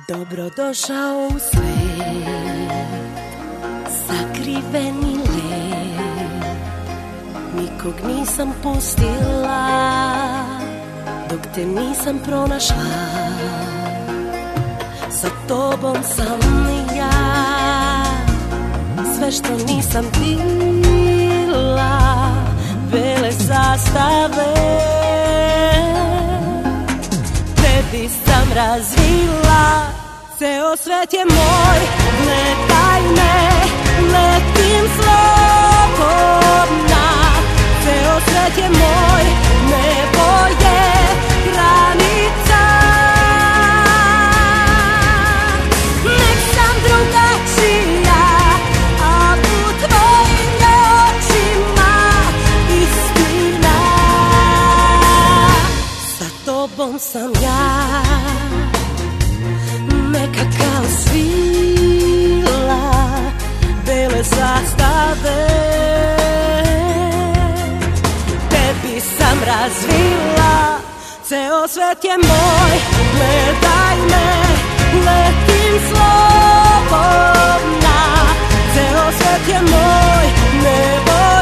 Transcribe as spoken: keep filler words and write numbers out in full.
Dobrodošao u svet, sakriveni led. Nikog nisam pustila dok te nisam pronašla. Sa tobom sam ja, sve što nisam bila, bele zastave. Tebi sam razvila, ceo svet je moj, gledaj me, letim slobodna. Ceo svet je moj, nebo je granica. Nek sam drugačija, a u tvojim očima istina. Sa tobom sam ja, neka kao svila, bele zastave. Tebi sam razvila, ceo svet je moj, gledaj me, letim slobodna. Ceo svet je moj, nebo